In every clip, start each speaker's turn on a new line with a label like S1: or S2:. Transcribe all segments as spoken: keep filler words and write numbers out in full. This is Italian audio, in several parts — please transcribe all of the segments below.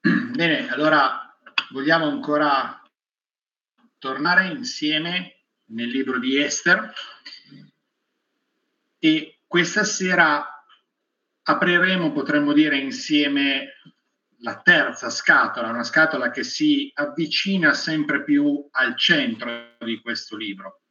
S1: Bene, allora vogliamo ancora tornare insieme nel libro di Ester e questa sera apriremo, potremmo dire, insieme la terza scatola, una scatola che si avvicina sempre più al centro di questo libro,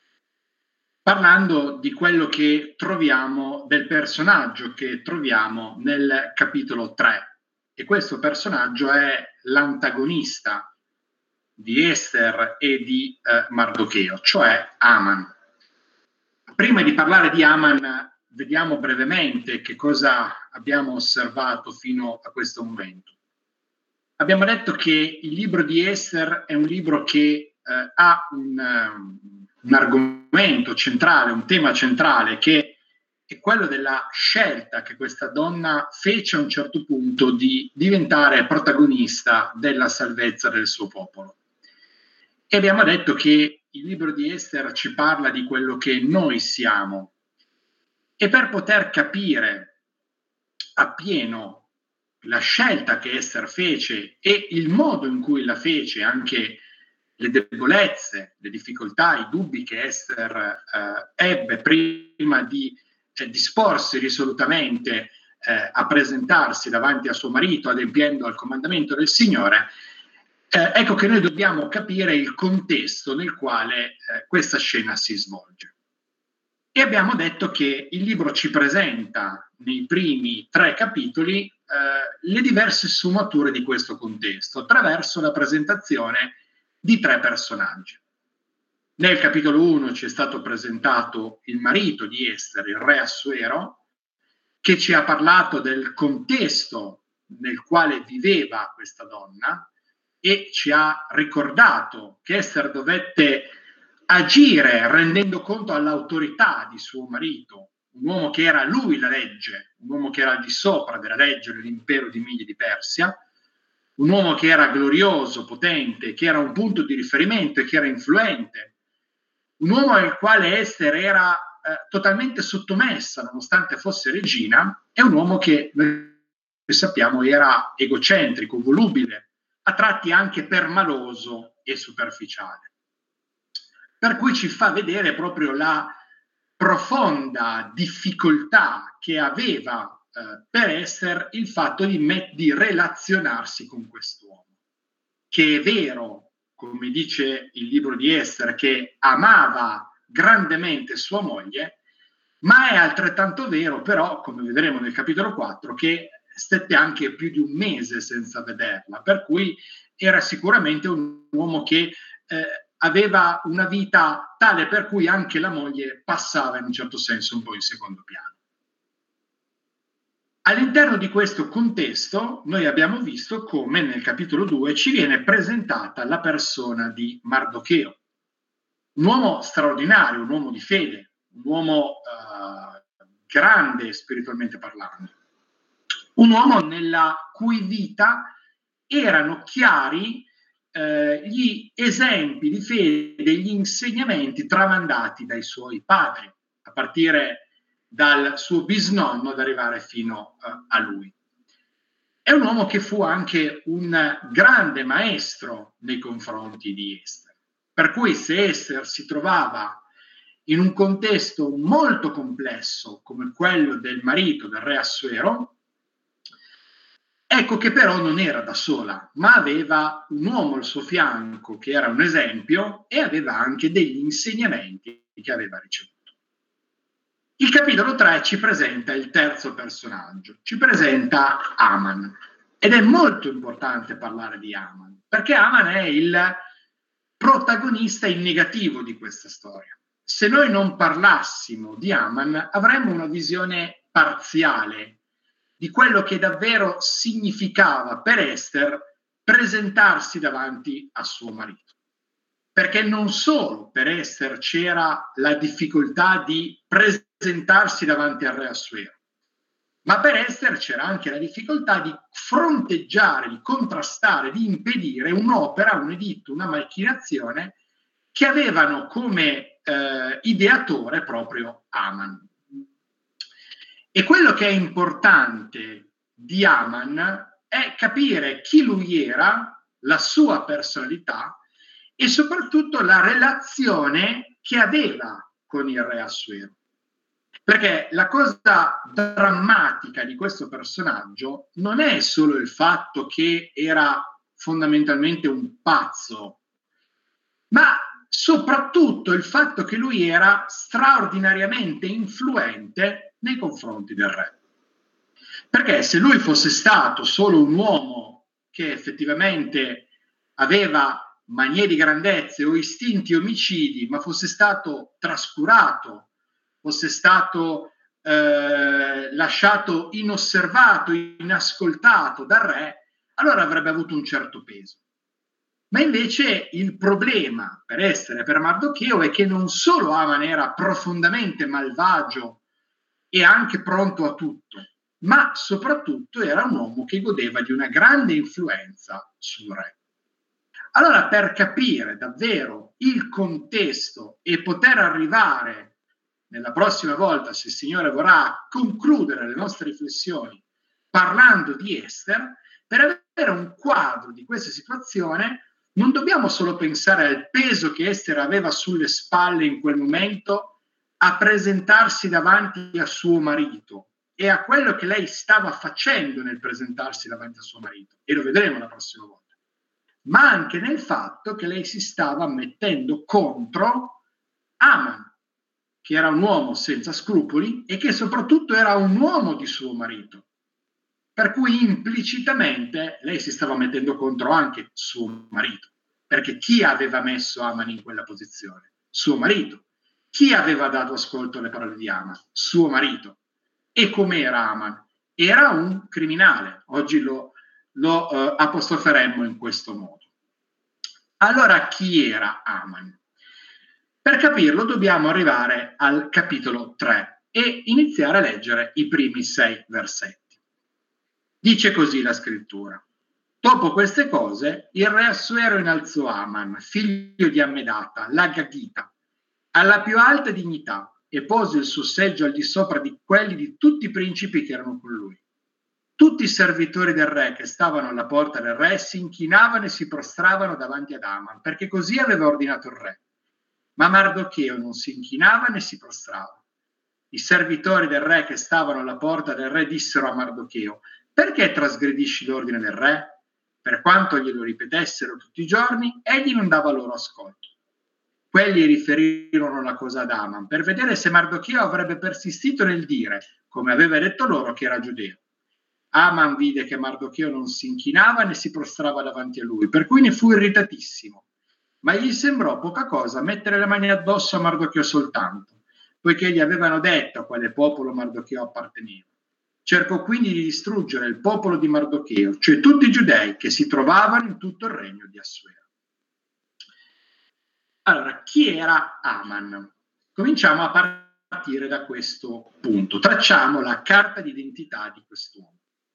S1: parlando di quello che troviamo, del personaggio che troviamo nel capitolo tre. E questo personaggio è l'antagonista di Ester e di eh, Mardocheo, cioè Aman. Prima di parlare di Aman, vediamo brevemente che cosa abbiamo osservato fino a questo momento. Abbiamo detto che il libro di Ester è un libro che eh, ha un, um, un argomento centrale, un tema centrale, che è quello della scelta che questa donna fece a un certo punto di diventare protagonista della salvezza del suo popolo. E abbiamo detto che il libro di Ester ci parla di quello che noi siamo. E per poter capire appieno la scelta che Ester fece e il modo in cui la fece, anche le debolezze, le difficoltà, i dubbi che Ester eh, ebbe prima di eh, disporsi risolutamente eh, a presentarsi davanti a suo marito, adempiendo al comandamento del Signore, eh, ecco che noi dobbiamo capire il contesto nel quale eh, questa scena si svolge. E abbiamo detto che il libro ci presenta nei primi tre capitoli eh, le diverse sfumature di questo contesto attraverso la presentazione di tre personaggi. Nel capitolo uno ci è stato presentato il marito di Ester, il re Assuero, che ci ha parlato del contesto nel quale viveva questa donna e ci ha ricordato che Ester dovette agire rendendo conto all'autorità di suo marito, un uomo che era lui la legge, un uomo che era al di sopra della legge dell'impero di Media di Persia, un uomo che era glorioso, potente, che era un punto di riferimento e che era influente, un uomo al quale Ester era eh, totalmente sottomessa nonostante fosse regina, e un uomo che noi sappiamo era egocentrico, volubile, a tratti anche permaloso e superficiale. Per cui ci fa vedere proprio la profonda difficoltà che aveva eh, per Ester il fatto di, met- di relazionarsi con quest'uomo, che è vero, come dice il libro di Ester, che amava grandemente sua moglie, ma è altrettanto vero però, come vedremo nel capitolo quattro, che stette anche più di un mese senza vederla, per cui era sicuramente un uomo che eh, aveva una vita tale per cui anche la moglie passava in un certo senso un po' in secondo piano. All'interno di questo contesto noi abbiamo visto come nel capitolo due ci viene presentata la persona di Mardocheo, un uomo straordinario, un uomo di fede, un uomo uh, grande spiritualmente parlando, un uomo nella cui vita erano chiari eh, gli esempi di fede, gli insegnamenti tramandati dai suoi padri, a partire dal suo bisnonno ad arrivare fino uh, a lui. È un uomo che fu anche un grande maestro nei confronti di Ester, per cui se Ester si trovava in un contesto molto complesso come quello del marito del re Assuero, ecco che però non era da sola, ma aveva un uomo al suo fianco che era un esempio e aveva anche degli insegnamenti che aveva ricevuto. Il capitolo tre ci presenta il terzo personaggio, ci presenta Aman. Ed è molto importante parlare di Aman, perché Aman è il protagonista in negativo di questa storia. Se noi non parlassimo di Aman, avremmo una visione parziale di quello che davvero significava per Ester presentarsi davanti a suo marito. Perché non solo per Ester c'era la difficoltà di presentarsi davanti al re Assuero, ma per Ester c'era anche la difficoltà di fronteggiare, di contrastare, di impedire un'opera, un editto, una macchinazione che avevano come eh, ideatore proprio Aman. E quello che è importante di Aman è capire chi lui era, la sua personalità e soprattutto la relazione che aveva con il re Assuero. Perché la cosa drammatica di questo personaggio non è solo il fatto che era fondamentalmente un pazzo, ma soprattutto il fatto che lui era straordinariamente influente nei confronti del re. Perché se lui fosse stato solo un uomo che effettivamente aveva manie di grandezze o istinti omicidi, ma fosse stato trascurato, fosse stato eh, lasciato inosservato, inascoltato dal re, allora avrebbe avuto un certo peso. Ma invece il problema per Ester e per Mardocheo è che non solo Aman era profondamente malvagio e anche pronto a tutto, ma soprattutto era un uomo che godeva di una grande influenza sul re. Allora, per capire davvero il contesto e poter arrivare nella prossima volta, se il Signore vorrà, concludere le nostre riflessioni parlando di Ester, per avere un quadro di questa situazione, non dobbiamo solo pensare al peso che Ester aveva sulle spalle in quel momento a presentarsi davanti a suo marito e a quello che lei stava facendo nel presentarsi davanti a suo marito, e lo vedremo la prossima volta, ma anche nel fatto che lei si stava mettendo contro Aman, che era un uomo senza scrupoli e che soprattutto era un uomo di suo marito. Per cui implicitamente lei si stava mettendo contro anche suo marito, perché chi aveva messo Aman in quella posizione? Suo marito. Chi aveva dato ascolto alle parole di Aman? Suo marito. E com'era Aman? Era un criminale. Oggi lo, lo uh, apostroferemmo in questo modo. Allora, chi era Aman? Per capirlo dobbiamo arrivare al capitolo tre e iniziare a leggere i primi sei versetti. Dice così la scrittura: dopo queste cose il re Assuero innalzò Aman, figlio di Ammedata, l'Agagita, alla più alta dignità e pose il suo seggio al di sopra di quelli di tutti i principi che erano con lui. Tutti i servitori del re che stavano alla porta del re si inchinavano e si prostravano davanti ad Aman, perché così aveva ordinato il re. Ma Mardocheo non si inchinava né si prostrava. I servitori del re che stavano alla porta del re dissero a Mardocheo: perché trasgredisci l'ordine del re? Per quanto glielo ripetessero tutti i giorni, egli non dava loro ascolto. Quelli riferirono la cosa ad Aman per vedere se Mardocheo avrebbe persistito nel dire, come aveva detto loro, che era giudeo. Aman vide che Mardocheo non si inchinava né si prostrava davanti a lui, per cui ne fu irritatissimo. Ma gli sembrò poca cosa mettere le mani addosso a Mardocheo soltanto, poiché gli avevano detto a quale popolo Mardocheo apparteneva. Cercò quindi di distruggere il popolo di Mardocheo, cioè tutti i giudei che si trovavano in tutto il regno di Assuero. Allora, chi era Aman? Cominciamo a partire da questo punto. Tracciamo la carta d'identità di quest'uomo.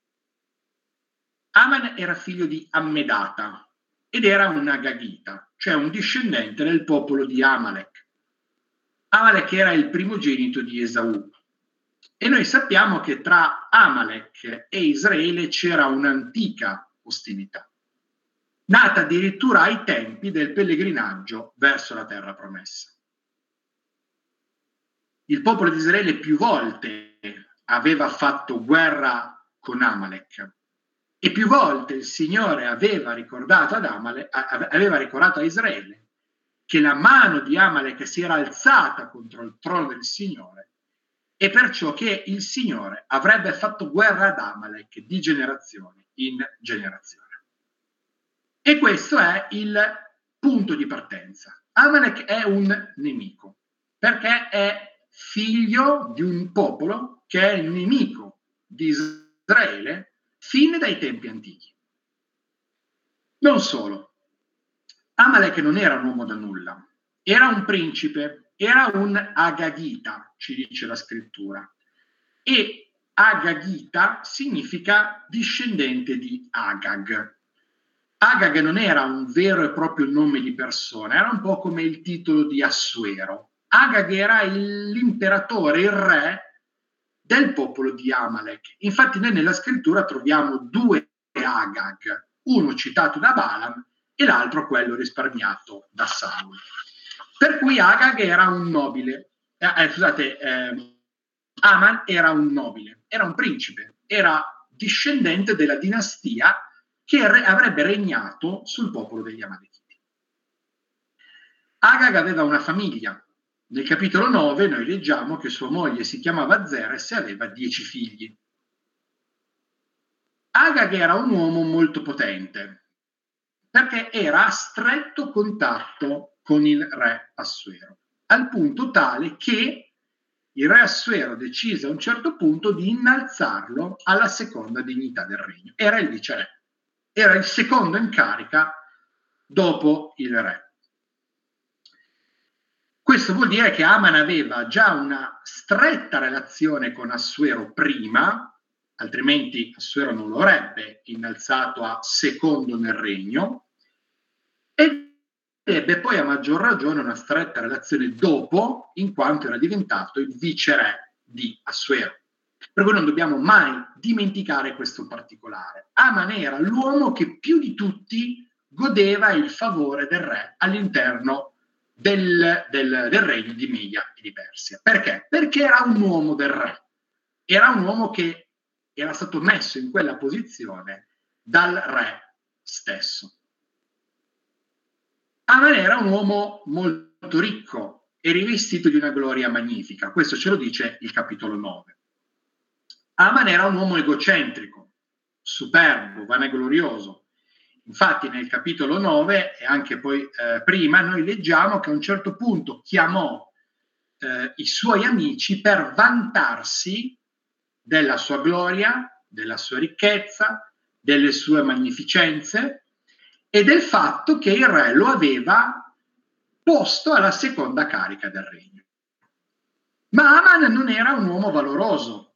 S1: Aman era figlio di Ammedata ed era un Agagita, cioè un discendente del popolo di Amalek. Amalek era il primogenito di Esaù. E noi sappiamo che tra Amalek e Israele c'era un'antica ostilità, nata addirittura ai tempi del pellegrinaggio verso la terra promessa. Il popolo di Israele più volte aveva fatto guerra con Amalek e più volte il Signore aveva ricordato ad Amalek, aveva ricordato a Israele che la mano di Amalek si era alzata contro il trono del Signore e perciò che il Signore avrebbe fatto guerra ad Amalek di generazione in generazione. E questo è il punto di partenza. Amalek è un nemico, perché è figlio di un popolo che è il nemico di Israele fin dai tempi antichi. Non solo. Amalek non era un uomo da nulla, era un principe, era un Agagita, ci dice la scrittura. E Agagita significa discendente di Agag. Agag non era un vero e proprio nome di persona, era un po' come il titolo di Assuero. Agag era il, l'imperatore, il re del popolo di Amalek. Infatti noi nella scrittura troviamo due Agag, uno citato da Balaam e l'altro quello risparmiato da Saul. Per cui Agag era un nobile, eh, eh, scusate, eh, Aman era un nobile, era un principe, era discendente della dinastia che re- avrebbe regnato sul popolo degli Amalekiti. Agag aveva una famiglia. Nel capitolo nove noi leggiamo che sua moglie si chiamava Zeres e aveva dieci figli. Agag era un uomo molto potente perché era a stretto contatto con il re Assuero, al punto tale che il re Assuero decise a un certo punto di innalzarlo alla seconda dignità del regno. Era il viceré, era il secondo in carica dopo il re. Questo vuol dire che Aman aveva già una stretta relazione con Assuero prima, altrimenti Assuero non lo avrebbe innalzato a secondo nel regno, e ebbe poi a maggior ragione una stretta relazione dopo, in quanto era diventato il viceré di Assuero. Per cui non dobbiamo mai dimenticare questo particolare. Aman era l'uomo che più di tutti godeva il favore del re all'interno del, del, del regno di Media e di Persia. Perché? Perché era un uomo del re, era un uomo che era stato messo in quella posizione dal re stesso. Aman era un uomo molto ricco e rivestito di una gloria magnifica, questo ce lo dice il capitolo nove. Aman era un uomo egocentrico, superbo, vanaglorioso. Infatti nel capitolo nove e anche poi eh, prima noi leggiamo che a un certo punto chiamò eh, i suoi amici per vantarsi della sua gloria, della sua ricchezza, delle sue magnificenze e del fatto che il re lo aveva posto alla seconda carica del regno. Ma Aman non era un uomo valoroso,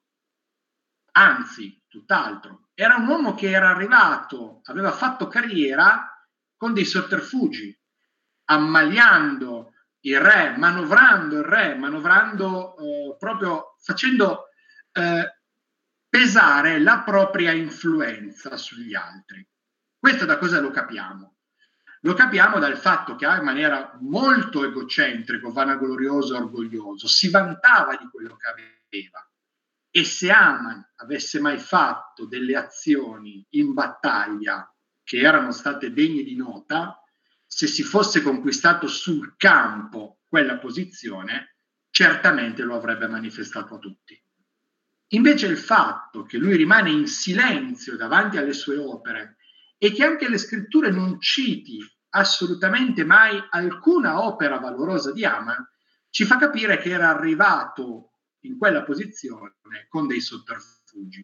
S1: anzi, tutt'altro. Era un uomo che era arrivato, aveva fatto carriera con dei sotterfugi, ammaliando il re, manovrando il re, manovrando eh, proprio facendo eh, pesare la propria influenza sugli altri. Questo da cosa lo capiamo? Lo capiamo dal fatto che Aman era molto egocentrico, vanaglorioso e orgoglioso, si vantava di quello che aveva. E se Aman avesse mai fatto delle azioni in battaglia che erano state degne di nota, se si fosse conquistato sul campo quella posizione, certamente lo avrebbe manifestato a tutti. Invece il fatto che lui rimane in silenzio davanti alle sue opere e che anche le scritture non citi assolutamente mai alcuna opera valorosa di Aman, ci fa capire che era arrivato in quella posizione con dei sotterfugi.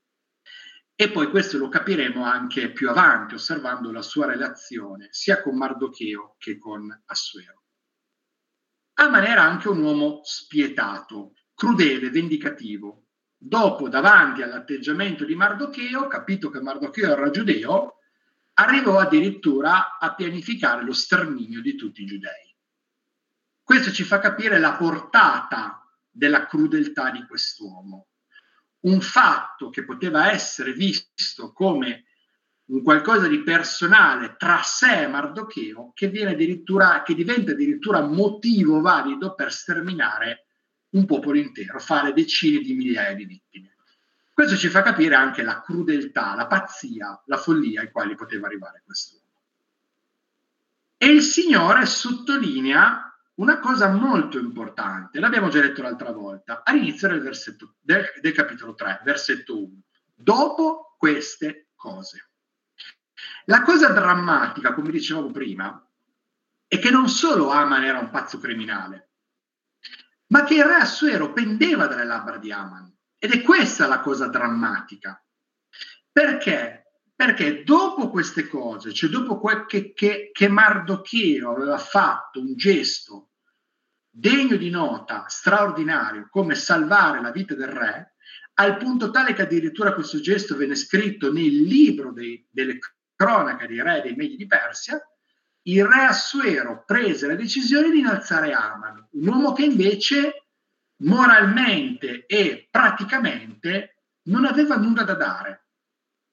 S1: E poi questo lo capiremo anche più avanti, osservando la sua relazione sia con Mardocheo che con Assuero. Aman era anche un uomo spietato, crudele, vendicativo. Dopo, davanti all'atteggiamento di Mardocheo, capito che Mardocheo era giudeo, arrivò addirittura a pianificare lo sterminio di tutti i giudei. Questo ci fa capire la portata della crudeltà di quest'uomo. Un fatto che poteva essere visto come un qualcosa di personale tra sé e Mardocheo, che viene addirittura, che diventa addirittura motivo valido per sterminare un popolo intero, fare decine di migliaia di vittime. Questo ci fa capire anche la crudeltà, la pazzia, la follia ai quali poteva arrivare quest'uomo. E il Signore sottolinea una cosa molto importante, l'abbiamo già detto l'altra volta, all'inizio del, versetto, del, del capitolo tre, versetto uno. Dopo queste cose. La cosa drammatica, come dicevamo prima, è che non solo Aman era un pazzo criminale, ma che il re Assuero pendeva dalle labbra di Aman. Ed è questa la cosa drammatica. Perché? Perché dopo queste cose, cioè dopo quel che, che, che Mardocheo aveva fatto un gesto degno di nota, straordinario, come salvare la vita del re, al punto tale che addirittura questo gesto venne scritto nel libro dei, delle cronache dei re dei Medi di Persia, il re Assuero prese la decisione di innalzare Aman, un uomo che invece moralmente e praticamente non aveva nulla da dare,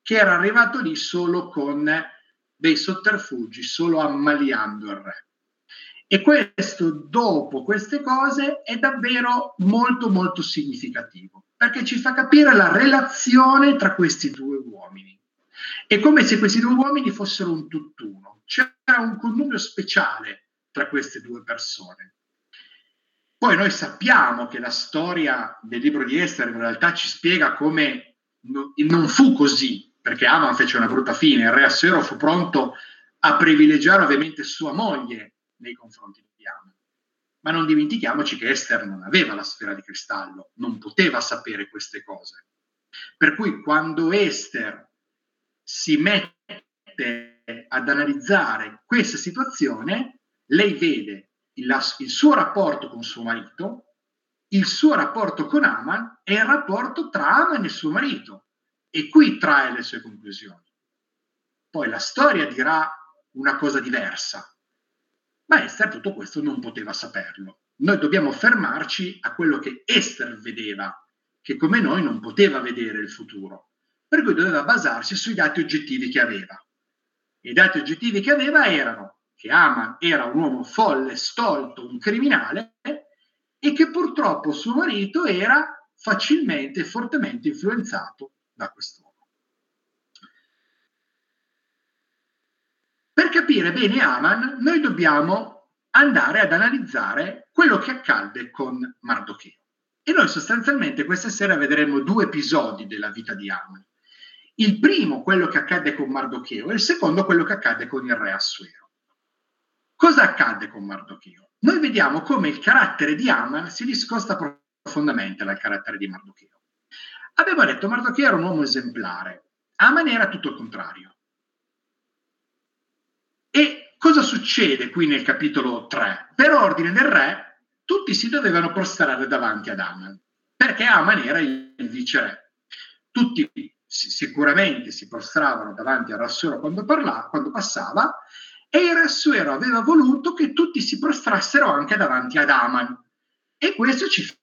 S1: che era arrivato lì solo con dei sotterfugi, solo ammaliando il re. E questo, dopo queste cose, è davvero molto molto significativo, perché ci fa capire la relazione tra questi due uomini. È come se questi due uomini fossero un tutt'uno, c'era un connubio speciale tra queste due persone. Poi noi sappiamo che la storia del libro di Ester in realtà ci spiega come non fu così, perché Aman fece una brutta fine, il re Assuero fu pronto a privilegiare ovviamente sua moglie nei confronti di Aman. Ma non dimentichiamoci che Ester non aveva la sfera di cristallo, non poteva sapere queste cose. Per cui quando Ester si mette ad analizzare questa situazione, lei vede il, il suo rapporto con suo marito, il suo rapporto con Aman e il rapporto tra Aman e suo marito, e qui trae le sue conclusioni. Poi la storia dirà una cosa diversa, ma Ester tutto questo non poteva saperlo. Noi dobbiamo fermarci a quello che Ester vedeva, che come noi non poteva vedere il futuro, per cui doveva basarsi sui dati oggettivi che aveva. I dati oggettivi che aveva erano che Aman era un uomo folle, stolto, un criminale, e che purtroppo suo marito era facilmente e fortemente influenzato da quest'uomo. Per capire bene Aman, noi dobbiamo andare ad analizzare quello che accadde con Mardocheo. E noi sostanzialmente questa sera vedremo due episodi della vita di Aman. Il primo, quello che accadde con Mardocheo, e il secondo, quello che accadde con il re Assuero. Cosa accadde con Mardocheo? Noi vediamo come il carattere di Aman si discosta profondamente dal carattere di Mardocheo. Abbiamo detto che Mardocheo era un uomo esemplare, Aman era tutto il contrario. E cosa succede qui nel capitolo tre? Per ordine del re, tutti si dovevano prostrare davanti ad Aman, perché Aman era il viceré. Tutti sicuramente si prostravano davanti al re Assuero quando, parlava, quando passava, e il re Assuero aveva voluto che tutti si prostrassero anche davanti ad Aman. E questo ci fa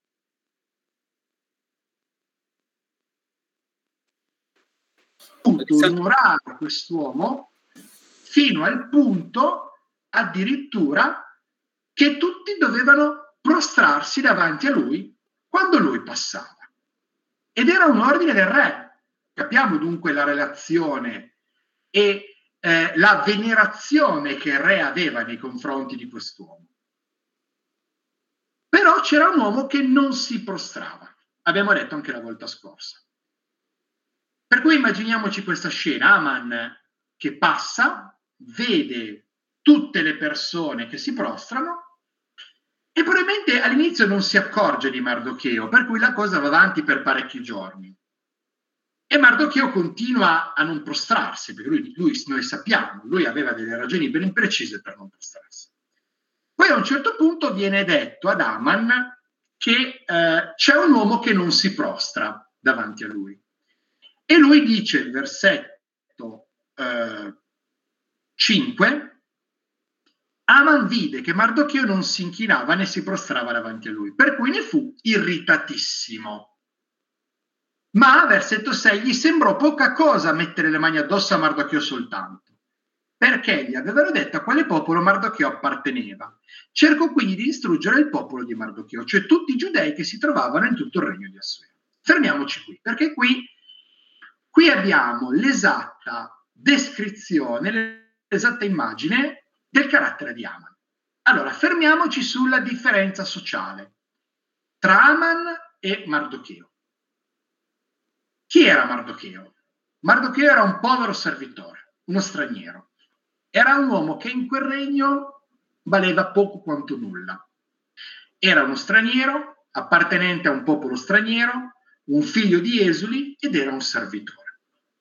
S1: onorare quest'uomo fino al punto addirittura che tutti dovevano prostrarsi davanti a lui quando lui passava. Ed era un ordine del re. Capiamo dunque la relazione e eh, la venerazione che il re aveva nei confronti di quest'uomo. Però c'era un uomo che non si prostrava, abbiamo detto anche la volta scorsa. Per cui immaginiamoci questa scena, Aman che passa, vede tutte le persone che si prostrano e probabilmente all'inizio non si accorge di Mardocheo, per cui la cosa va avanti per parecchi giorni. E Mardocheo continua a non prostrarsi, perché lui, lui, noi sappiamo, lui aveva delle ragioni ben imprecise per non prostrarsi. Poi a un certo punto viene detto ad Aman che eh, c'è un uomo che non si prostra davanti a lui. E lui dice, il versetto eh, cinque, Aman vide che Mardocheo non si inchinava né si prostrava davanti a lui, per cui ne fu irritatissimo. Ma, versetto sei, gli sembrò poca cosa mettere le mani addosso a Mardocheo soltanto, perché gli avevano detto a quale popolo Mardocheo apparteneva. Cercò quindi di distruggere il popolo di Mardocheo, cioè tutti i giudei che si trovavano in tutto il regno di Assuero. Fermiamoci qui, perché qui, qui abbiamo l'esatta descrizione, l'esatta immagine del carattere di Aman. Allora, fermiamoci sulla differenza sociale tra Aman e Mardocheo. Chi era Mardocheo? Mardocheo era un povero servitore, uno straniero. Era un uomo che in quel regno valeva poco quanto nulla. Era uno straniero, appartenente a un popolo straniero, un figlio di esuli ed era un servitore.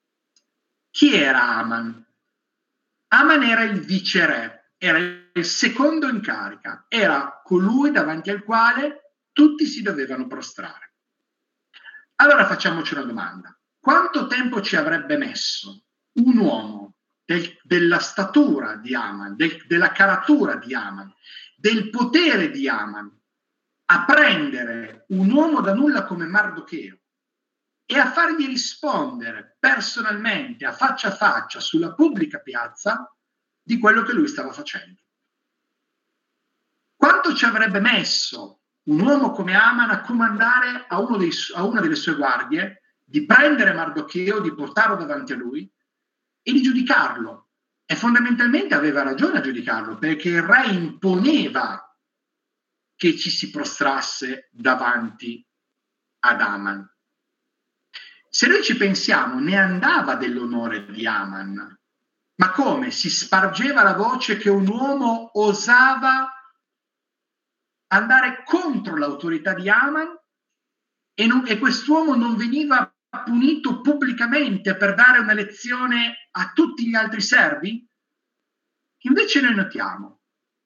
S1: Chi era Aman? Aman era il viceré, era il secondo in carica, era colui davanti al quale tutti si dovevano prostrare. Allora facciamoci una domanda. Quanto tempo ci avrebbe messo un uomo del, della statura di Aman, del, della caratura di Aman, del potere di Aman, a prendere un uomo da nulla come Mardocheo e a fargli rispondere personalmente, a faccia a faccia, sulla pubblica piazza, di quello che lui stava facendo. Quanto ci avrebbe messo un uomo come Aman a comandare a, uno dei, a una delle sue guardie di prendere Mardocheo, di portarlo davanti a lui e di giudicarlo? E fondamentalmente aveva ragione a giudicarlo, perché il re imponeva che ci si prostrasse davanti ad Aman. Se noi ci pensiamo, ne andava dell'onore di Aman. Ma come? Si spargeva la voce che un uomo osava andare contro l'autorità di Aman e, non, e quest'uomo non veniva punito pubblicamente per dare una lezione a tutti gli altri servi? Invece noi notiamo,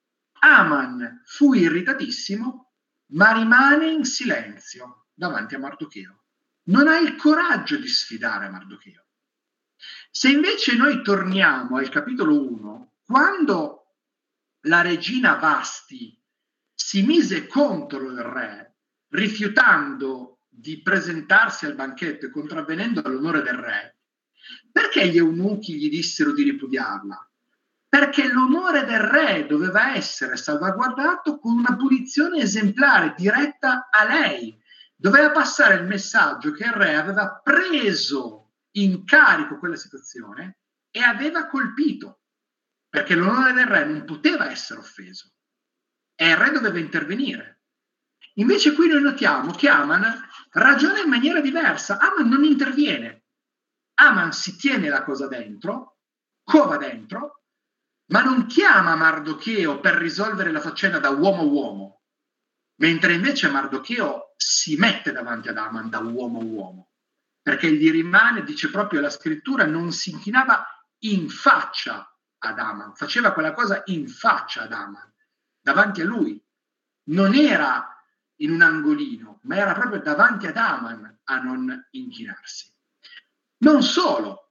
S1: Aman fu irritatissimo, ma rimane in silenzio davanti a Mardocheo. Non ha il coraggio di sfidare Mardocheo. Se invece noi torniamo al capitolo uno, quando la regina Vasti si mise contro il re, rifiutando di presentarsi al banchetto e contravvenendo all'onore del re, perché gli eunuchi gli dissero di ripudiarla? Perché l'onore del re doveva essere salvaguardato con una punizione esemplare diretta a lei. Doveva passare il messaggio che il re aveva preso in carico quella situazione e aveva colpito, perché l'onore del re non poteva essere offeso e il re doveva intervenire. Invece qui noi notiamo che Aman ragiona in maniera diversa. Aman non interviene. Aman si tiene la cosa dentro, cova dentro, ma non chiama Mardocheo per risolvere la faccenda da uomo a uomo, mentre invece Mardocheo si mette davanti ad Aman da uomo a uomo, perché gli rimane, dice proprio la scrittura, non si inchinava in faccia ad Aman, faceva quella cosa in faccia ad Aman, davanti a lui. Non era in un angolino, ma era proprio davanti ad Aman a non inchinarsi. Non solo,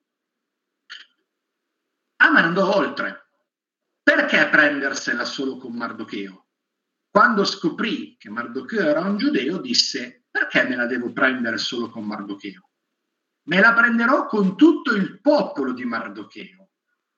S1: Aman andò oltre. Perché prendersela solo con Mardocheo? Quando scoprì che Mardocheo era un giudeo, disse: perché me la devo prendere solo con Mardocheo? Me la prenderò con tutto il popolo di Mardocheo.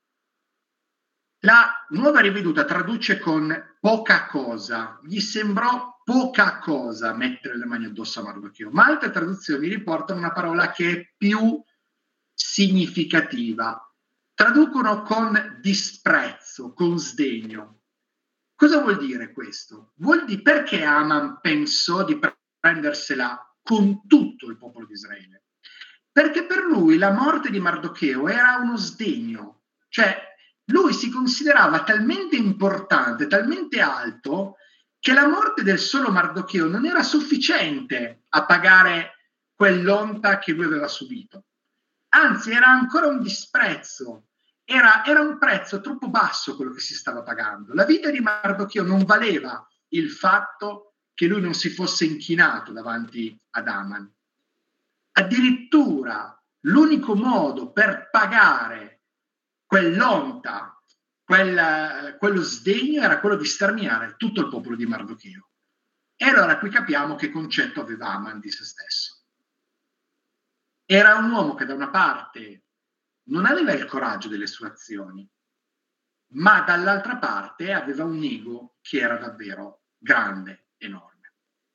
S1: La Nuova Riveduta traduce con poca cosa. Gli sembrò poca cosa mettere le mani addosso a Mardocheo, ma altre traduzioni riportano una parola che è più significativa. Traducono con disprezzo, con sdegno. Cosa vuol dire questo? Vuol dire perché Aman pensò di prendersela con tutto il popolo di Israele? Perché per lui la morte di Mardocheo era uno sdegno, cioè lui si considerava talmente importante, talmente alto, che la morte del solo Mardocheo non era sufficiente a pagare quell'onta che lui aveva subito. Anzi, era ancora un disprezzo. Era, era un prezzo troppo basso quello che si stava pagando. La vita di Mardocheo non valeva il fatto che lui non si fosse inchinato davanti ad Aman. Addirittura l'unico modo per pagare quell'onta, quel, quello sdegno, era quello di sterminare tutto il popolo di Mardocheo. E allora qui capiamo che concetto aveva Aman di se stesso. Era un uomo che da una parte non aveva il coraggio delle sue azioni, ma dall'altra parte aveva un ego che era davvero grande, enorme.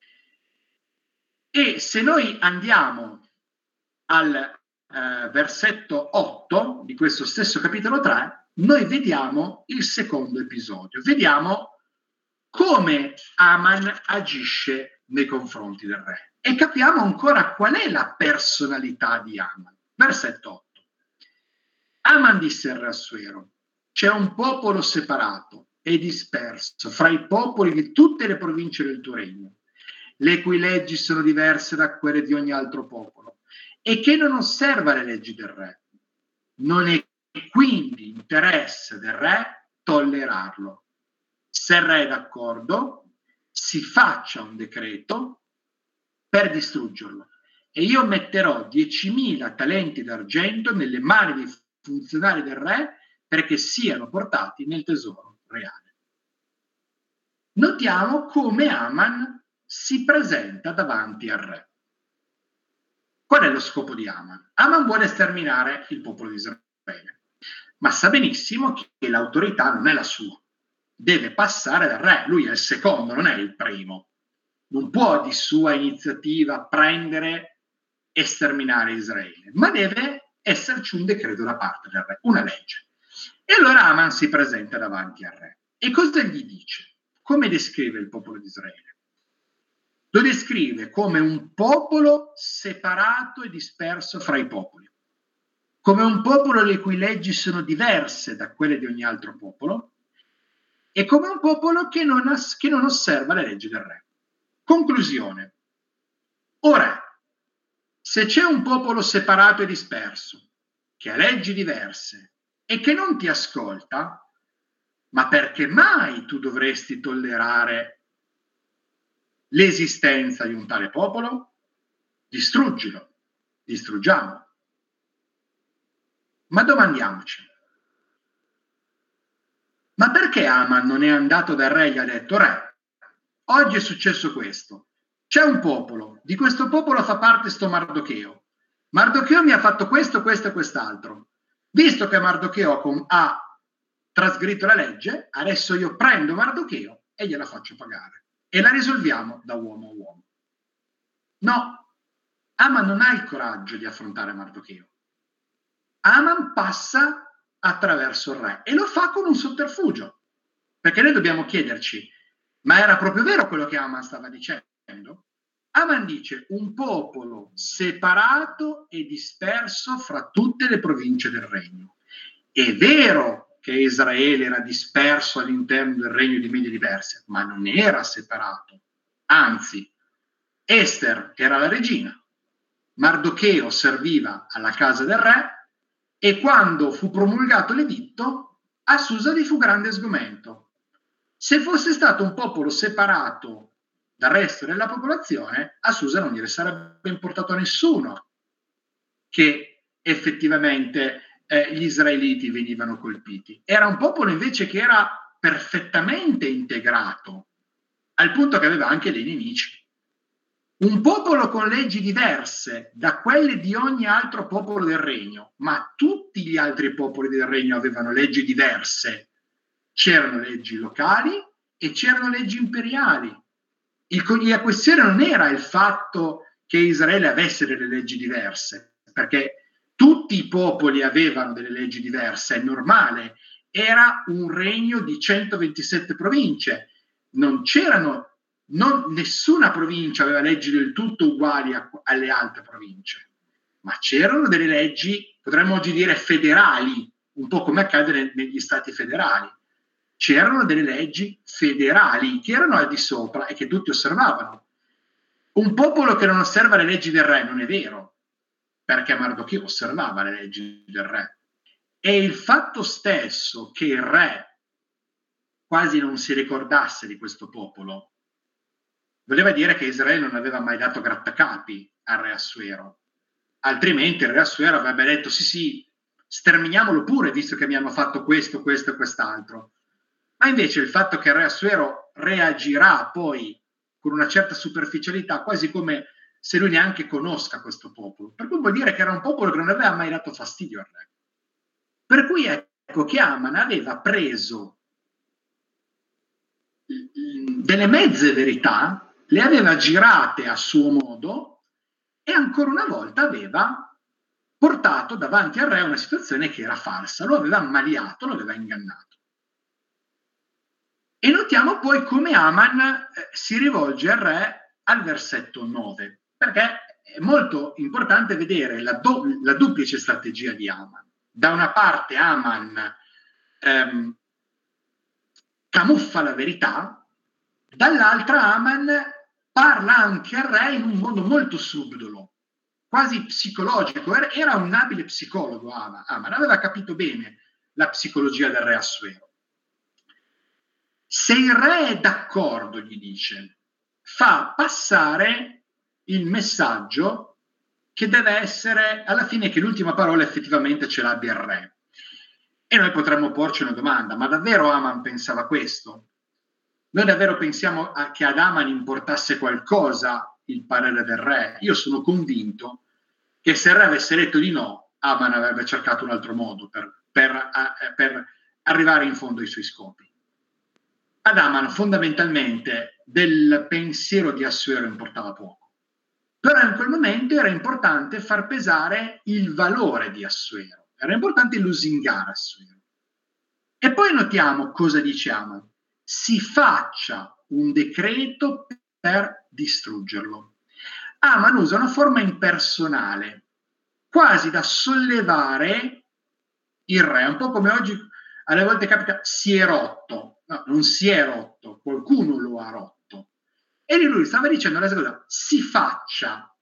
S1: E se noi andiamo al eh, versetto otto di questo stesso capitolo tre, noi vediamo il secondo episodio. Vediamo come Aman agisce nei confronti del re e capiamo ancora qual è la personalità di Aman. Versetto otto. Aman disse al re Assuero: c'è un popolo separato e disperso fra i popoli di tutte le province del tuo regno, le cui leggi sono diverse da quelle di ogni altro popolo, e che non osserva le leggi del re. Non è quindi interesse del re tollerarlo. Se il re è d'accordo, si faccia un decreto per distruggerlo, e io metterò diecimila talenti d'argento nelle mani dei funzionari del re perché siano portati nel tesoro reale. Notiamo come Aman si presenta davanti al re. Qual è lo scopo di Aman? Aman vuole sterminare il popolo di Israele, ma sa benissimo che l'autorità non è la sua, deve passare dal re, lui è il secondo, non è il primo. Non può di sua iniziativa prendere e sterminare Israele, ma deve esserci un decreto da parte del re, una legge. E allora Aman si presenta davanti al re. E cosa gli dice? Come descrive il popolo di Israele? Lo descrive come un popolo separato e disperso fra i popoli, come un popolo le cui leggi sono diverse da quelle di ogni altro popolo e come un popolo che non, as- che non osserva le leggi del re. Conclusione. Ora, se c'è un popolo separato e disperso, che ha leggi diverse e che non ti ascolta, ma perché mai tu dovresti tollerare l'esistenza di un tale popolo? Distruggilo, distruggiamolo. Ma domandiamoci, ma perché Aman non è andato dal re e gli ha detto: re, oggi è successo questo, c'è un popolo, di questo popolo fa parte sto Mardocheo, Mardocheo mi ha fatto questo, questo e quest'altro, visto che Mardocheo con, ha trasgredito la legge, adesso io prendo Mardocheo e gliela faccio pagare e la risolviamo da uomo a uomo. No, Aman non ha il coraggio di affrontare Mardocheo. Aman passa attraverso il re e lo fa con un sotterfugio, perché noi dobbiamo chiederci: ma era proprio vero quello che Aman stava dicendo? Aman dice: un popolo separato e disperso fra tutte le province del regno. È vero che Israele era disperso all'interno del regno di medie diverse, ma non era separato. Anzi, Ester era la regina, Mardocheo serviva alla casa del re e quando fu promulgato l'editto, a Susa vi fu grande sgomento. Se fosse stato un popolo separato dal resto della popolazione, a Susa non gliene sarebbe importato a nessuno che effettivamente eh, gli israeliti venivano colpiti. Era un popolo invece che era perfettamente integrato, al punto che aveva anche dei nemici. Un popolo con leggi diverse da quelle di ogni altro popolo del regno, ma tutti gli altri popoli del regno avevano leggi diverse. C'erano leggi locali e c'erano leggi imperiali. Il, la questione non era il fatto che Israele avesse delle leggi diverse, perché tutti i popoli avevano delle leggi diverse, è normale. Era un regno di centoventisette province, non c'erano Non, nessuna provincia aveva leggi del tutto uguali a, alle altre province, ma c'erano delle leggi, potremmo oggi dire federali, un po' come accade nel, negli stati federali. C'erano delle leggi federali che erano al di sopra e che tutti osservavano. Un popolo che non osserva le leggi del re non è vero, perché Mardocheo osservava le leggi del re. E il fatto stesso che il re quasi non si ricordasse di questo popolo voleva dire che Israele non aveva mai dato grattacapi al re Assuero, altrimenti il re Assuero avrebbe detto: sì sì, sterminiamolo pure visto che mi hanno fatto questo, questo e quest'altro. Ma invece il fatto che il re Assuero reagirà poi con una certa superficialità, quasi come se lui neanche conosca questo popolo, per cui vuol dire che era un popolo che non aveva mai dato fastidio al re. Per cui ecco che Aman aveva preso delle mezze verità, le aveva girate a suo modo e ancora una volta aveva portato davanti al re una situazione che era falsa, lo aveva ammaliato, lo aveva ingannato. E notiamo poi come Aman eh, si rivolge al re al versetto nove, perché è molto importante vedere la, do, la duplice strategia di Aman. Da una parte Aman ehm, camuffa la verità, dall'altra Aman parla anche al re in un modo molto subdolo, quasi psicologico. Era un abile psicologo Aman, Aman aveva capito bene la psicologia del re Assuero. Se il re è d'accordo, gli dice, fa passare il messaggio che deve essere, alla fine, che l'ultima parola effettivamente ce l'abbia il re. E noi potremmo porci una domanda: ma davvero Aman pensava questo? Noi davvero pensiamo a, che ad Aman importasse qualcosa il parere del re? Io sono convinto che se il re avesse detto di no, Aman avrebbe cercato un altro modo per, per, eh, per arrivare in fondo ai suoi scopi. Ad Aman fondamentalmente del pensiero di Assuero importava poco, però in quel momento era importante far pesare il valore di Assuero, era importante lusingare Assuero. E poi notiamo cosa dice Aman: si faccia un decreto per distruggerlo. Aman usa una forma impersonale, quasi da sollevare il re, un po' come oggi alle volte capita si è rotto. No, non si è rotto, qualcuno lo ha rotto. E lui stava dicendo la cosa: si faccia.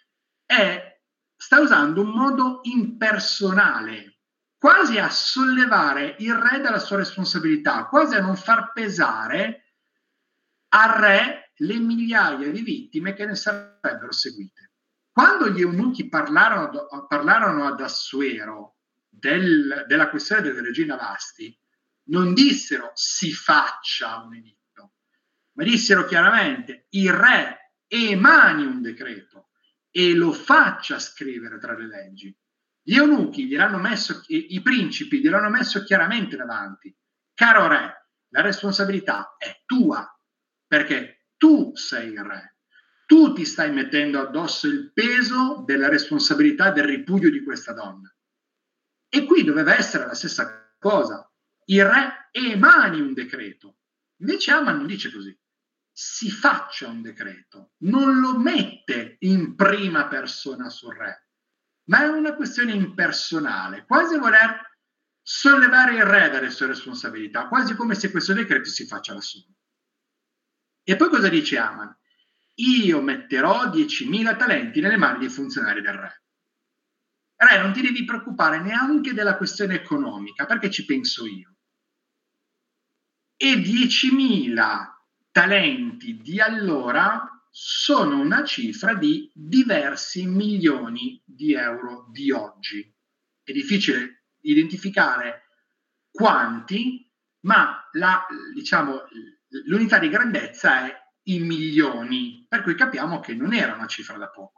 S1: E sta usando un modo impersonale, quasi a sollevare il re dalla sua responsabilità, quasi a non far pesare al re le migliaia di vittime che ne sarebbero seguite. Quando gli eunuchi parlarono, parlarono ad Assuero del, della questione delle regine Vasti, non dissero si faccia un editto, ma dissero chiaramente il re emani un decreto e lo faccia scrivere tra le leggi. Gli eunuchi gliel'hanno messo, i, i principi gliel'hanno messo chiaramente davanti: caro re, la responsabilità è tua, perché tu sei il re, tu ti stai mettendo addosso il peso della responsabilità del ripudio di questa donna. E qui doveva essere la stessa cosa: il re emani un decreto. Invece Aman non dice così, si faccia un decreto, non lo mette in prima persona sul re, ma è una questione impersonale, quasi a voler sollevare il re dalle sue responsabilità, quasi come se questo decreto si faccia da solo. E poi cosa dice Aman? Io metterò diecimila talenti nelle mani dei funzionari del re. Re, non ti devi preoccupare neanche della questione economica, perché ci penso io. E diecimila talenti di allora sono una cifra di diversi milioni di euro di oggi. È difficile identificare quanti, ma la, diciamo, l'unità di grandezza è in milioni, per cui capiamo che non era una cifra da poco.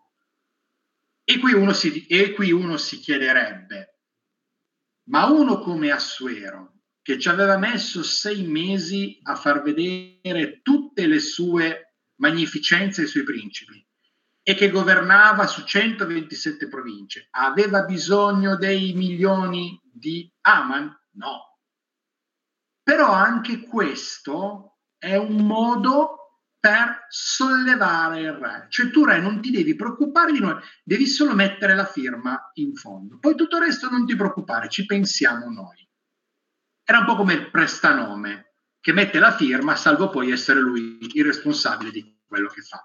S1: E qui uno si, e qui uno si chiederebbe, ma uno come Assuero, che ci aveva messo sei mesi a far vedere tutte le sue magnificenze ai suoi principi e che governava su centoventisette province, aveva bisogno dei milioni di Aman? No. Però anche questo è un modo per sollevare il re. Cioè tu, re, non ti devi preoccupare di noi, devi solo mettere la firma in fondo. Poi tutto il resto non ti preoccupare, ci pensiamo noi. Era un po' come il prestanome, che mette la firma, salvo poi essere lui il responsabile di quello che fa.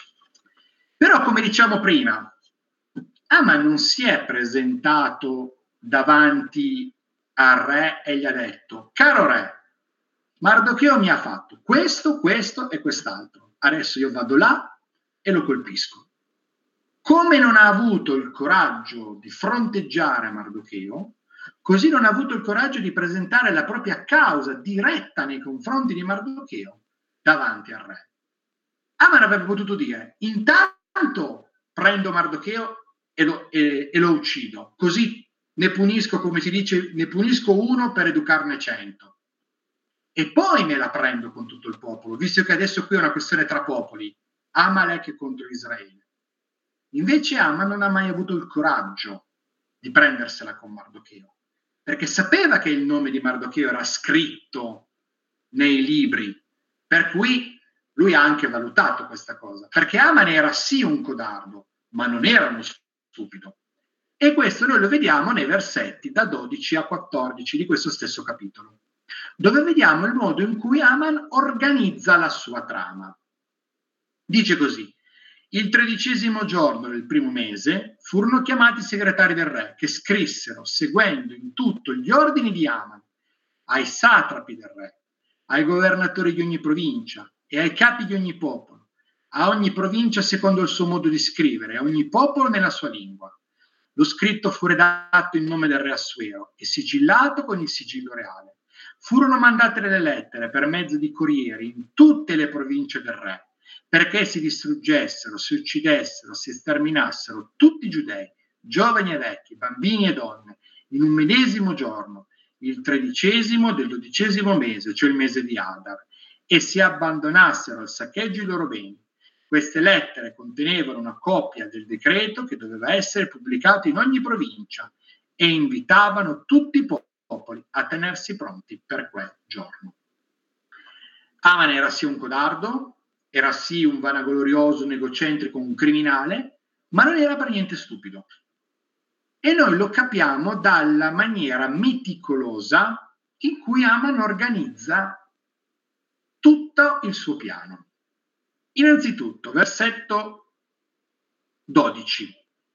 S1: Però, come diciamo prima, Aman non si è presentato davanti al re e gli ha detto: caro re, Mardocheo mi ha fatto questo, questo e quest'altro, adesso io vado là e lo colpisco. Come non ha avuto il coraggio di fronteggiare Mardocheo, così non ha avuto il coraggio di presentare la propria causa diretta nei confronti di Mardocheo davanti al re. Aman avrebbe potuto dire: intanto prendo Mardocheo e lo, e, e lo uccido, così ne punisco, come si dice, ne punisco uno per educarne cento. E poi me la prendo con tutto il popolo, visto che adesso qui è una questione tra popoli, Amalek contro Israele. Invece Aman non ha mai avuto il coraggio di prendersela con Mardocheo, perché sapeva che il nome di Mardocheo era scritto nei libri, per cui lui ha anche valutato questa cosa, perché Aman era sì un codardo, ma non era uno stupido. E questo noi lo vediamo nei versetti da dodici a quattordici di questo stesso capitolo, dove vediamo il modo in cui Aman organizza la sua trama. Dice così: il tredicesimo giorno del primo mese furono chiamati i segretari del re, che scrissero, seguendo in tutto gli ordini di Aman, ai satrapi del re, ai governatori di ogni provincia e ai capi di ogni popolo, a ogni provincia secondo il suo modo di scrivere, a ogni popolo nella sua lingua. Lo scritto fu redatto in nome del re Assuero e sigillato con il sigillo reale. Furono mandate le lettere per mezzo di corrieri in tutte le province del re, perché si distruggessero, si uccidessero, si sterminassero tutti i giudei, giovani e vecchi, bambini e donne, in un medesimo giorno, il tredicesimo del dodicesimo mese, cioè il mese di Adar, e si abbandonassero al saccheggio i loro beni. Queste lettere contenevano una copia del decreto che doveva essere pubblicato in ogni provincia e invitavano tutti i popoli a tenersi pronti per quel giorno. Aman era sì un codardo, era sì un vanaglorioso, un egocentrico, un criminale, ma non era per niente stupido. E noi lo capiamo dalla maniera meticolosa in cui Aman organizza tutto il suo piano. Innanzitutto, versetto dodici.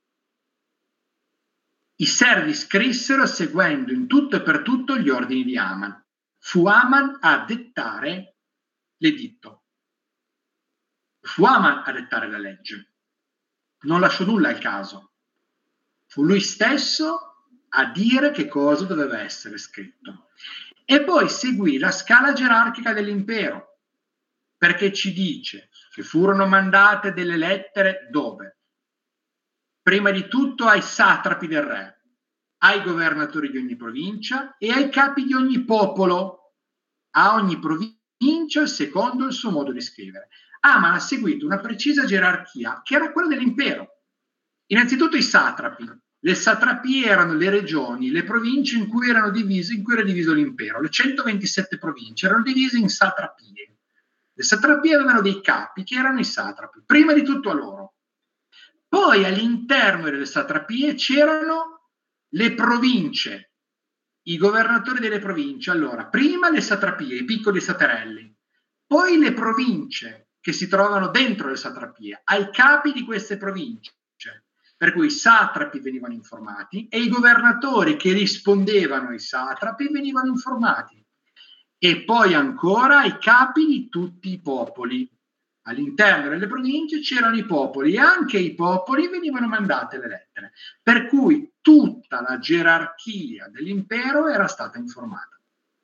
S1: I servi scrissero seguendo in tutto e per tutto gli ordini di Aman. Fu Aman a dettare l'editto. Fu Aman a dettare la legge. Non lasciò nulla al caso. Fu lui stesso a dire che cosa doveva essere scritto. E poi seguì la scala gerarchica dell'impero, perché ci dice che furono mandate delle lettere dove? Prima di tutto ai satrapi del re, ai governatori di ogni provincia e ai capi di ogni popolo, a ogni provincia secondo il suo modo di scrivere. Aman ha seguito una precisa gerarchia che era quella dell'impero. Innanzitutto i satrapi. Le satrapie erano le regioni, le province in cui, erano divise, in cui era diviso l'impero. Le centoventisette province erano divise in satrapie. Le satrapie avevano dei capi che erano i satrapi, prima di tutto a loro. Poi all'interno delle satrapie c'erano le province, i governatori delle province. Allora, prima le satrapie, i piccoli saterelli, poi le province che si trovano dentro le satrapie, ai capi di queste province. Per cui i satrapi venivano informati e i governatori che rispondevano ai satrapi venivano informati. E poi ancora i capi di tutti i popoli. All'interno delle province c'erano i popoli e anche ai popoli venivano mandate le lettere. Per cui tutta la gerarchia dell'impero era stata informata.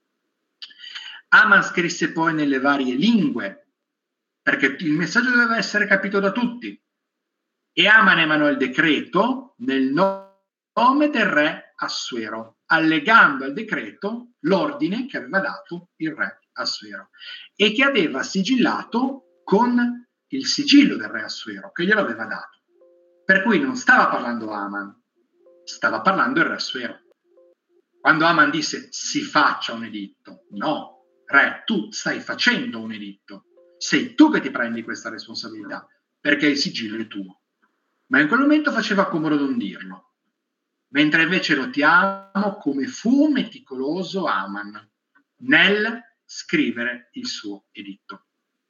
S1: Aman scrisse poi nelle varie lingue, perché il messaggio doveva essere capito da tutti. E Aman emanò il decreto nel nome del re Assuero, allegando al decreto l'ordine che aveva dato il re Assuero e che aveva sigillato con il sigillo del re Assuero che glielo aveva dato. Per cui non stava parlando Aman, stava parlando il re Assuero. Quando Aman disse si faccia un editto, no, re, tu stai facendo un editto, sei tu che ti prendi questa responsabilità perché il sigillo è tuo. Ma in quel momento faceva comodo non dirlo, mentre invece notiamo come fu meticoloso Aman nel scrivere il suo editto.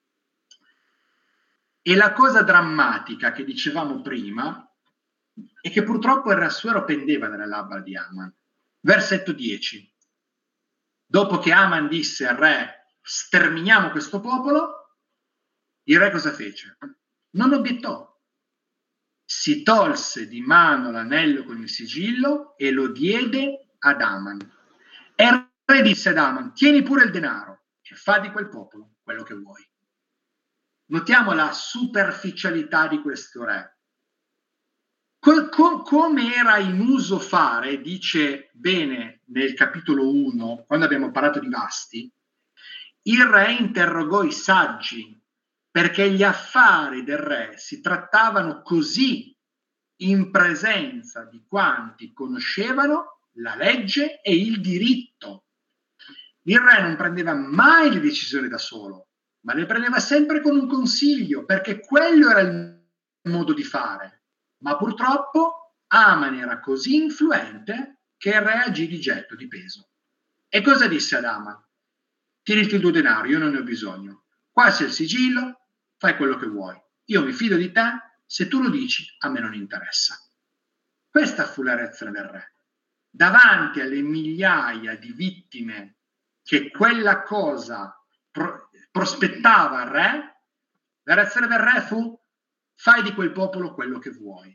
S1: E la cosa drammatica che dicevamo prima è che purtroppo il re Assuero pendeva dalle labbra di Aman. Versetto dieci. Dopo che Aman disse al re sterminiamo questo popolo, il re cosa fece? Non obiettò. Si tolse di mano l'anello con il sigillo e lo diede ad Aman. E il re disse ad Aman, tieni pure il denaro e fa di quel popolo quello che vuoi. Notiamo la superficialità di questo re. Co- co- come era in uso fare, dice bene nel capitolo uno, quando abbiamo parlato di Vasti, il re interrogò i saggi, perché gli affari del re si trattavano così in presenza di quanti conoscevano la legge e il diritto. Il re non prendeva mai le decisioni da solo, ma le prendeva sempre con un consiglio, perché quello era il modo di fare. Ma purtroppo Aman era così influente che il re agì di getto, di peso. E cosa disse ad Aman? Tieniti il tuo denaro, io non ne ho bisogno. Qua c'è il sigillo, fai quello che vuoi. Io mi fido di te, se tu lo dici, a me non interessa. Questa fu la reazione del re. Davanti alle migliaia di vittime che quella cosa pro- prospettava al re, la reazione del re fu fai di quel popolo quello che vuoi.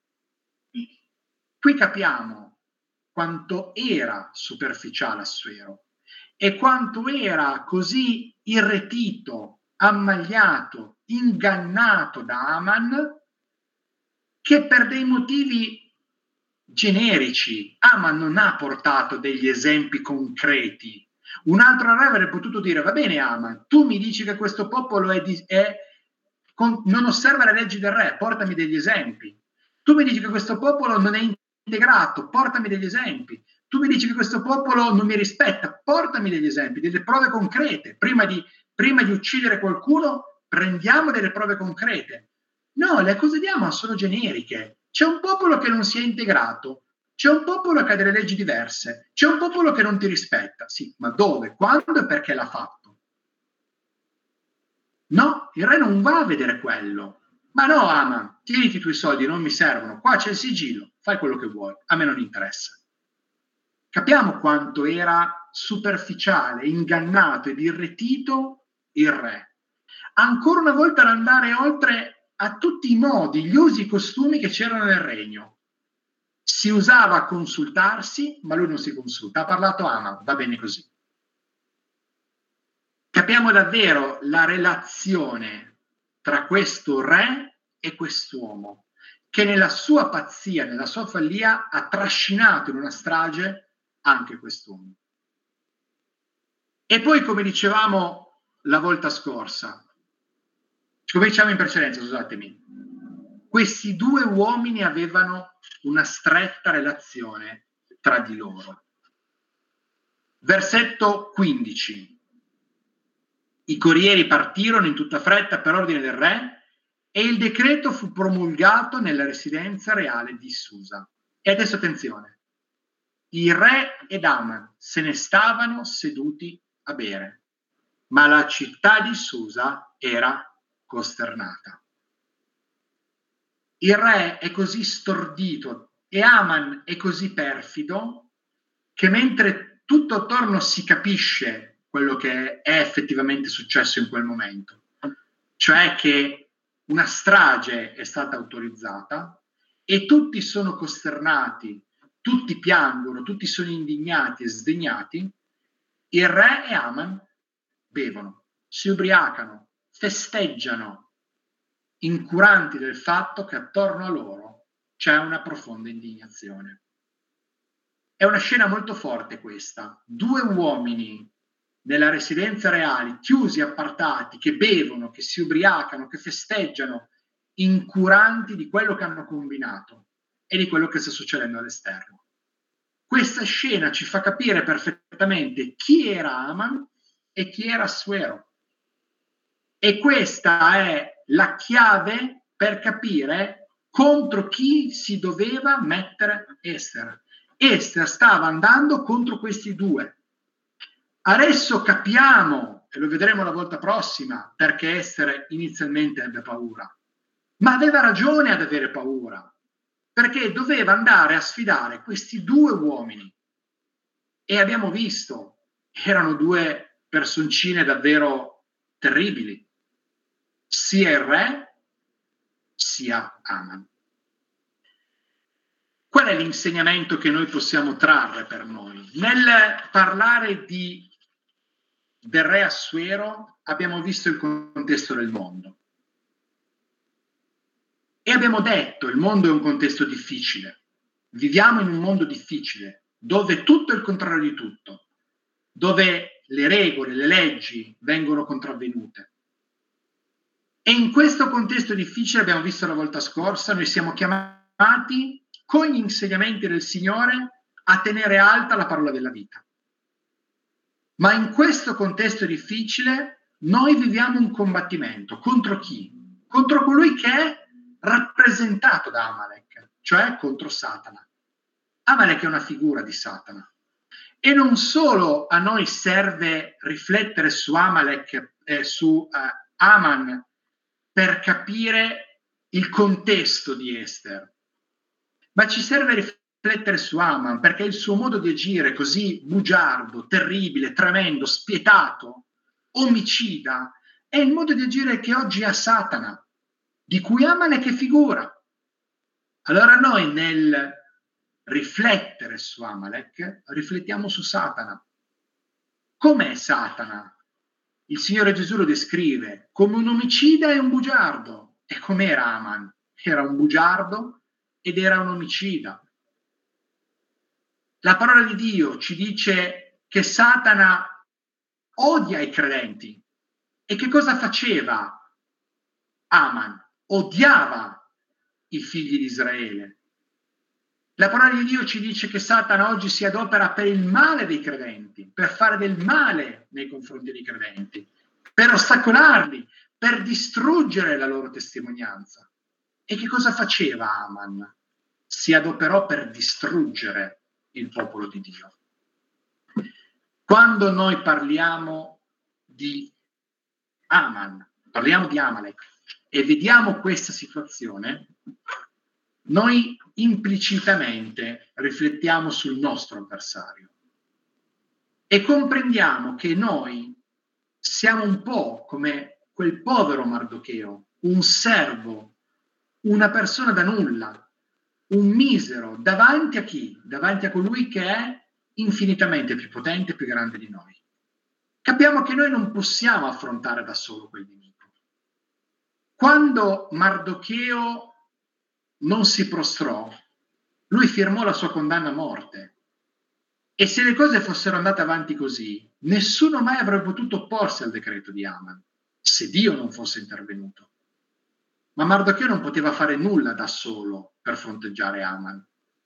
S1: Qui capiamo quanto era superficiale Assuero e quanto era così irretito, ammagliato, ingannato da Aman, che per dei motivi generici. Aman non ha portato degli esempi concreti. Un altro re avrebbe potuto dire: va bene Aman, tu mi dici che questo popolo è, di, è con, non osserva le leggi del re, portami degli esempi. Tu mi dici che questo popolo non è integrato, portami degli esempi. Tu mi dici che questo popolo non mi rispetta, portami degli esempi, delle prove concrete. Prima di, prima di uccidere qualcuno, prendiamo delle prove concrete. No, le accuse di Aman sono generiche. C'è un popolo che non si è integrato, c'è un popolo che ha delle leggi diverse, c'è un popolo che non ti rispetta. Sì, ma dove, quando e perché l'ha fatto? No, il re non va a vedere quello. Ma no, Aman, tieniti i tuoi soldi, non mi servono. Qua c'è il sigillo, fai quello che vuoi, a me non interessa. Capiamo quanto era superficiale, ingannato ed irretito il re. Ancora una volta ad andare oltre a tutti i modi, gli usi, i costumi che c'erano nel regno. Si usava a consultarsi, ma lui non si consulta. Ha parlato Aman, va bene così. Capiamo davvero la relazione tra questo re e quest'uomo, che nella sua pazzia, nella sua follia, ha trascinato in una strage anche quest'uomo. E poi, come dicevamo la volta scorsa, come dicevamo in precedenza, scusatemi, questi due uomini avevano una stretta relazione tra di loro. Versetto quindici. I corrieri partirono in tutta fretta per ordine del re e il decreto fu promulgato nella residenza reale di Susa. E adesso attenzione, il re ed Aman se ne stavano seduti a bere, ma la città di Susa era costernata. Il re è così stordito e Aman è così perfido che mentre tutto attorno si capisce quello che è effettivamente successo in quel momento, cioè che una strage è stata autorizzata e tutti sono costernati, tutti piangono, tutti sono indignati e sdegnati, il re e Aman bevono, si ubriacano, festeggiano, incuranti del fatto che attorno a loro c'è una profonda indignazione. È una scena molto forte questa, due uomini nella residenza reale, chiusi, appartati, che bevono, che si ubriacano, che festeggiano, incuranti di quello che hanno combinato e di quello che sta succedendo all'esterno. Questa scena ci fa capire perfettamente chi era Aman e chi era Assuero. E questa è la chiave per capire contro chi si doveva mettere Ester. Ester stava andando contro questi due. Adesso capiamo, e lo vedremo la volta prossima, perché Ester inizialmente ebbe paura. Ma aveva ragione ad avere paura, perché doveva andare a sfidare questi due uomini. E abbiamo visto, erano due personcine davvero terribili, sia il re, sia Aman. Qual è l'insegnamento che noi possiamo trarre per noi? Nel parlare di, del re Assuero abbiamo visto il contesto del mondo. E abbiamo detto, il mondo è un contesto difficile. Viviamo in un mondo difficile, dove tutto è il contrario di tutto, dove le regole, le leggi vengono contravvenute. E in questo contesto difficile, abbiamo visto la volta scorsa, noi siamo chiamati con gli insegnamenti del Signore a tenere alta la parola della vita. Ma in questo contesto difficile noi viviamo un combattimento. Contro chi? Contro colui che è rappresentato da Amalek, cioè contro Satana. Amalek è una figura di Satana. E non solo a noi serve riflettere su Amalek e su uh, Aman per capire il contesto di Ester, ma ci serve riflettere su Aman perché il suo modo di agire così bugiardo, terribile, tremendo, spietato, omicida, è il modo di agire che oggi ha Satana, di cui Amalek è figura. Allora noi nel riflettere su Amalek riflettiamo su Satana. Com'è Satana? Il Signore Gesù lo descrive come un omicida e un bugiardo. E com'era Aman? Era un bugiardo ed era un omicida. La parola di Dio ci dice che Satana odia i credenti. E che cosa faceva Aman? Odiava i figli di Israele. La parola di Dio ci dice che Satana oggi si adopera per il male dei credenti, per fare del male nei confronti dei credenti, per ostacolarli, per distruggere la loro testimonianza. E che cosa faceva Aman? Si adoperò per distruggere il popolo di Dio. Quando noi parliamo di Aman, parliamo di Amalek e vediamo questa situazione, noi implicitamente riflettiamo sul nostro avversario e comprendiamo che noi siamo un po' come quel povero Mardocheo, un servo, una persona da nulla, un misero, davanti a chi? Davanti a colui che è infinitamente più potente e più grande di noi. Capiamo che noi non possiamo affrontare da solo quel nemico. Quando Mardocheo non si prostrò, lui firmò la sua condanna a morte. E se le cose fossero andate avanti così, nessuno mai avrebbe potuto opporsi al decreto di Aman, se Dio non fosse intervenuto. Ma Mardocheo non poteva fare nulla da solo per fronteggiare Aman.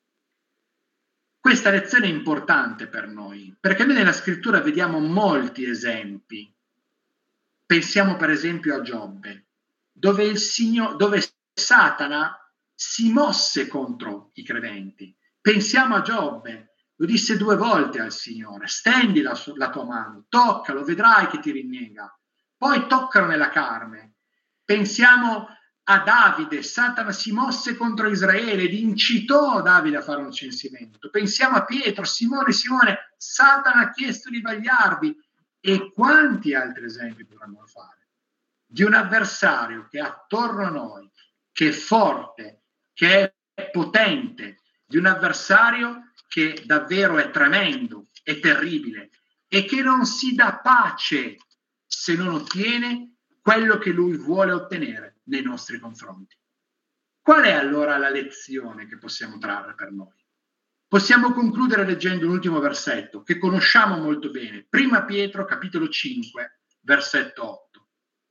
S1: Questa lezione è importante per noi, perché noi nella scrittura vediamo molti esempi. Pensiamo per esempio a Giobbe, dove, il Signore, dove Satana si mosse contro i credenti. Pensiamo a Giobbe, lo disse due volte al Signore: stendi la, la tua mano, toccalo, vedrai che ti rinnega. Poi toccalo nella carne. Pensiamo a Davide, Satana si mosse contro Israele ed incitò Davide a fare un censimento. Pensiamo a Pietro, Simone, Simone, Satana ha chiesto di vagliarvi. E quanti altri esempi potremmo fare di un avversario che è attorno a noi, che è forte, che è potente, di un avversario che davvero è tremendo, è terribile e che non si dà pace se non ottiene quello che lui vuole ottenere nei nostri confronti. Qual è allora la lezione che possiamo trarre per noi? Possiamo concludere leggendo un ultimo versetto che conosciamo molto bene, Prima Pietro capitolo cinque, versetto otto.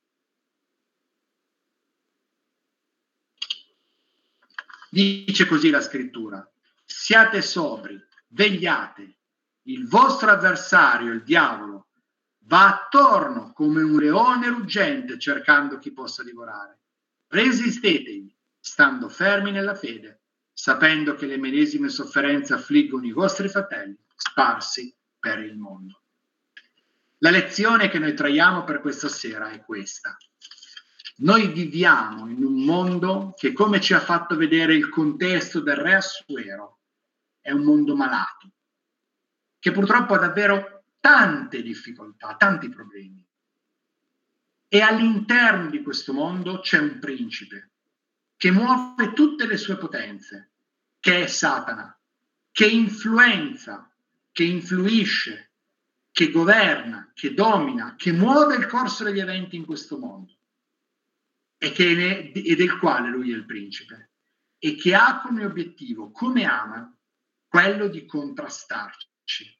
S1: Dice così la scrittura: siate sobri, vegliate, il vostro avversario, il diavolo, va attorno come un leone ruggente cercando chi possa divorare. Resistetegli, stando fermi nella fede, sapendo che le medesime sofferenze affliggono i vostri fratelli sparsi per il mondo. La lezione che noi traiamo per questa sera è questa. Noi viviamo in un mondo che, come ci ha fatto vedere il contesto del re Assuero, è un mondo malato, che purtroppo ha davvero tante difficoltà, tanti problemi. E all'interno di questo mondo c'è un principe che muove tutte le sue potenze, che è Satana, che influenza, che influisce, che governa, che domina, che muove il corso degli eventi in questo mondo e, che ne, e del quale lui è il principe e che ha come obiettivo, come ama, quello di contrastarci.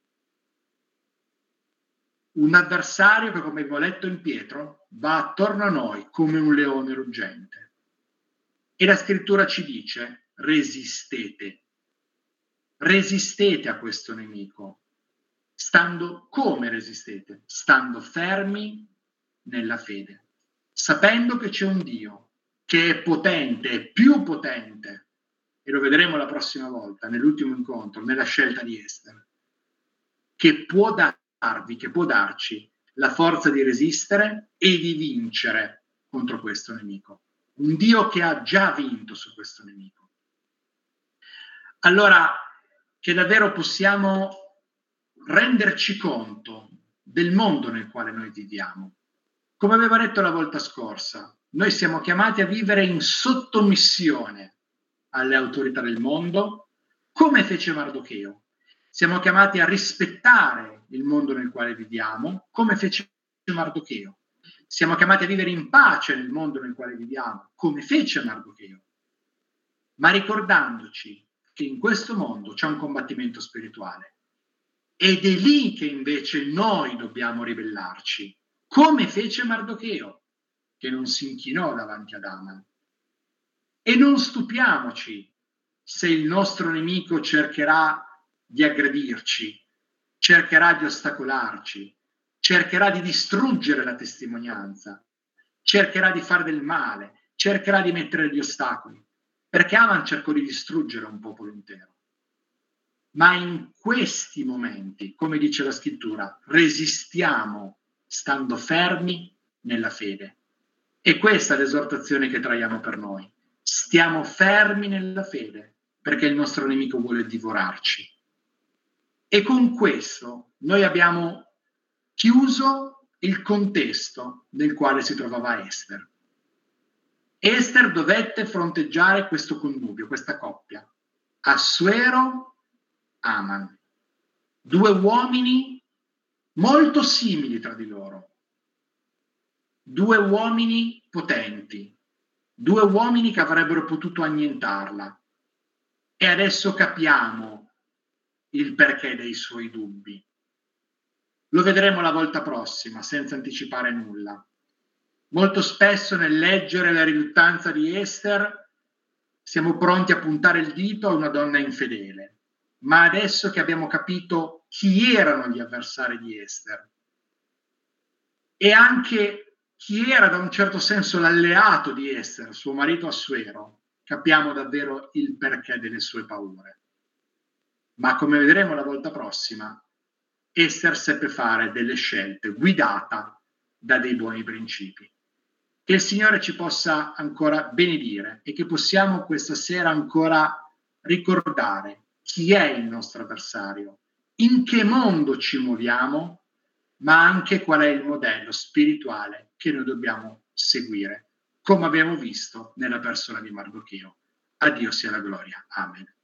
S1: Un avversario che, come abbiamo letto in Pietro, va attorno a noi come un leone ruggente. E la scrittura ci dice: resistete. Resistete a questo nemico. Stando come resistete? Stando fermi nella fede, sapendo che c'è un Dio che è potente, è più potente, e lo vedremo la prossima volta, nell'ultimo incontro, nella scelta di Ester, che può darvi, che può darci la forza di resistere e di vincere contro questo nemico. Un Dio che ha già vinto su questo nemico. Allora, che davvero possiamo renderci conto del mondo nel quale noi viviamo. Come avevo detto la volta scorsa, noi siamo chiamati a vivere in sottomissione alle autorità del mondo, come fece Mardocheo. Siamo chiamati a rispettare il mondo nel quale viviamo, come fece Mardocheo. Siamo chiamati a vivere in pace nel mondo nel quale viviamo, come fece Mardocheo. Ma ricordandoci che in questo mondo c'è un combattimento spirituale. Ed è lì che invece noi dobbiamo ribellarci, come fece Mardocheo, che non si inchinò davanti ad Aman. E non stupiamoci se il nostro nemico cercherà di aggredirci, cercherà di ostacolarci, cercherà di distruggere la testimonianza, cercherà di fare del male, cercherà di mettere degli ostacoli, perché Aman cercò di distruggere un popolo intero. Ma in questi momenti, come dice la scrittura, resistiamo stando fermi nella fede. E questa è l'esortazione che traiamo per noi. Stiamo fermi nella fede, perché il nostro nemico vuole divorarci. E con questo noi abbiamo chiuso il contesto nel quale si trovava Ester. Ester dovette fronteggiare questo connubio, questa coppia. Assuero, Aman. Due uomini molto simili tra di loro. Due uomini potenti. Due uomini che avrebbero potuto annientarla. E adesso capiamo il perché dei suoi dubbi. Lo vedremo la volta prossima, senza anticipare nulla. Molto spesso nel leggere la riluttanza di Ester siamo pronti a puntare il dito a una donna infedele. Ma adesso che abbiamo capito chi erano gli avversari di Ester e anche chi era da un certo senso l'alleato di Ester, suo marito Assuero, capiamo davvero il perché delle sue paure. Ma come vedremo la volta prossima, Ester seppe fare delle scelte guidata da dei buoni principi. Che il Signore ci possa ancora benedire e che possiamo questa sera ancora ricordare chi è il nostro avversario, in che mondo ci muoviamo, ma anche qual è il modello spirituale che noi dobbiamo seguire, come abbiamo visto nella persona di Mardocheo. A Dio sia la gloria. Amen.